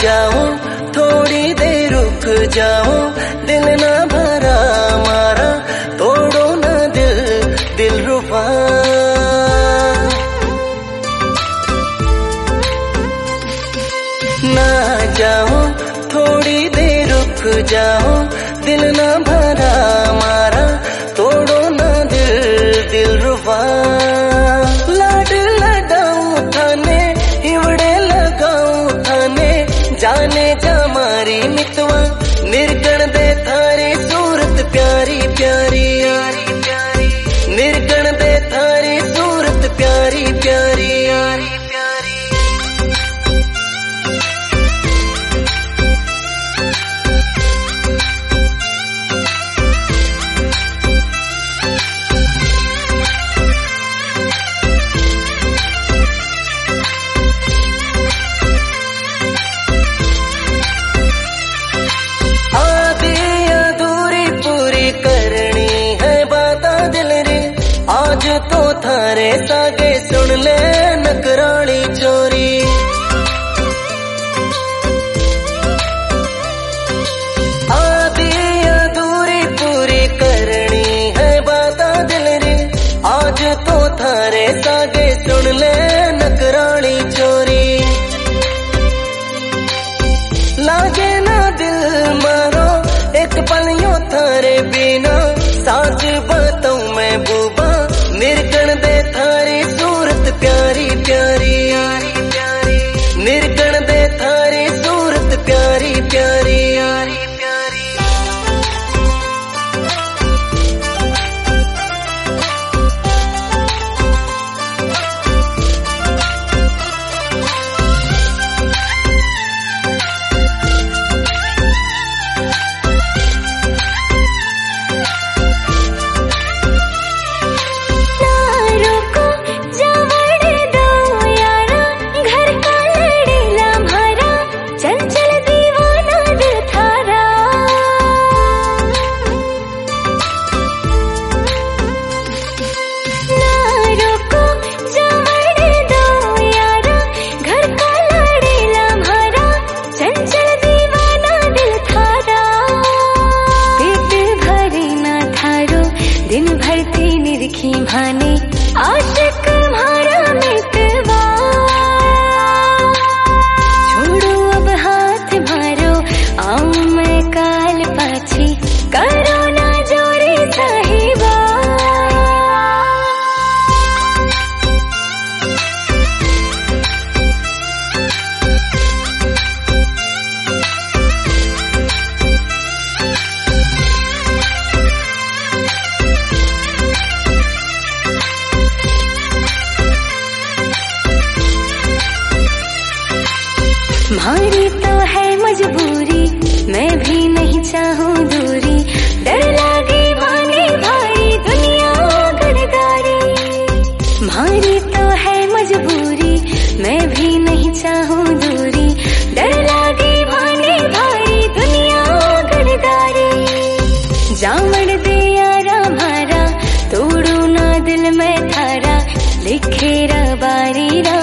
जाओ थोड़ी देर रुक जाओ, दिल ना भरा मारा, तोड़ो ना दिल दिलरुबा। ना जाओ थोड़ी देर रुक जाओ, दिल ना भरा मारा, तोड़ो ना दिल दिलरुबा। लाड लगाऊं थाने हिवड़े लगाऊं थाने, जाने जा मारी मितवा निर्गण दे थारी सूरत प्यारी प्यारी, निर्गण दे थारी सूरत प्यारी प्यारी। तो थारे सागे सुन ले नकराली चोरी, आदि अधूरी पूरी करनी है बाता दिल रे। आज तो थारे सागे सुन ले नकराली चोरी, लागे ना दिल मारो एक पलियों थारे बिना, साज बताऊं मैं बूबा निर्गण दे थारी सूरत प्यारी प्यारी, निर्गण दे थारी सूरत प्यारी प्यारी। दिन भरती निरखी भाने आशिक म्हारा मितवा, छोड़ो अब हाथ मारो आऊं मैं काल पाछी, करो ना जोड़ी साहिबा। भारी तो है मजबूरी, मैं भी नहीं चाहूँ दूरी, डर लागे भाने भारी दुनिया गड़गारी। भारी तो है मजबूरी, मैं भी नहीं चाहूँ दूरी, डर लागे भाने भारी दुनिया गड़गारी। जामड़ दे यारा मारा, तोड़ू ना दिल में थारा, लिखे रा बारी रा